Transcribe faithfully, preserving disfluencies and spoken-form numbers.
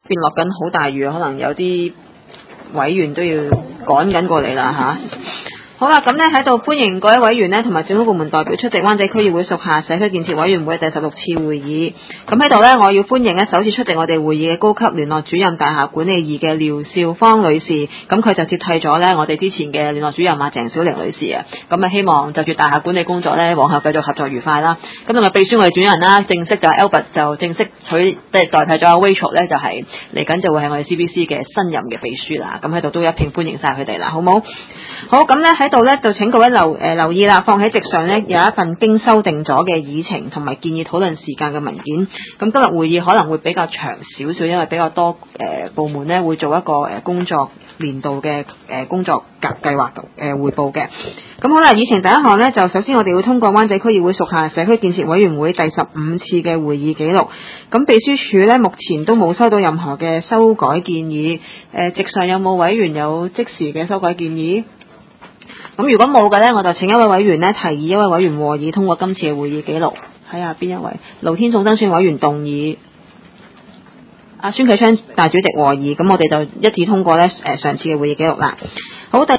邊落緊好大雨，可能有啲委員都要趕緊過嚟啦吓。好啦，咁呢喺度歡迎各位委員呢同埋政府部門代表出席灣仔區議會屬下社區建設委員會第十六次會議。咁喺度呢，我要歡迎呢首次出席我哋會議嘅高級聯絡主任大廈管理二嘅廖少芳女士。咁佢就接替咗呢我哋之前嘅聯絡主任啊鄭小玲女士啊。咁啊希望就住大廈管理工作呢，往後繼續合作愉快啦。咁另外秘書我哋主任啦，正式就 Albert 就正式取即係代替咗 Rachel 呢，就係嚟緊就會係我哋 C B C 嘅新任嘅秘書啦。咁喺度都一併歡迎晒佢哋啦，好冇？好，咁呢喺度呢，就請各位留誒、呃、留意啦，放喺席上呢，有一份經修訂咗嘅議程同埋建議討論時間嘅文件。咁今日會議可能會比較長少少，因為比較多誒、呃、部門呢會做一個誒、呃、工作年度嘅誒、呃、工作計計劃誒匯報嘅。咁好啦，議程第一項呢，就首先我哋要通過灣仔區議會屬下社區建設委員會第十五次嘅會議記錄。咁秘書處呢，目前都冇收到任何嘅修改建議。誒、呃，席上有冇委員有即時嘅修改建議？咁如果冇嘅呢，我就請一位委員呢提議一位委員和議通過今次嘅會議記錄。睇下邊一位？盧天頌增選委員動議，阿孫啟昌大主席和議，咁我哋就一致通過呢誒上次嘅會議記錄啦。好，第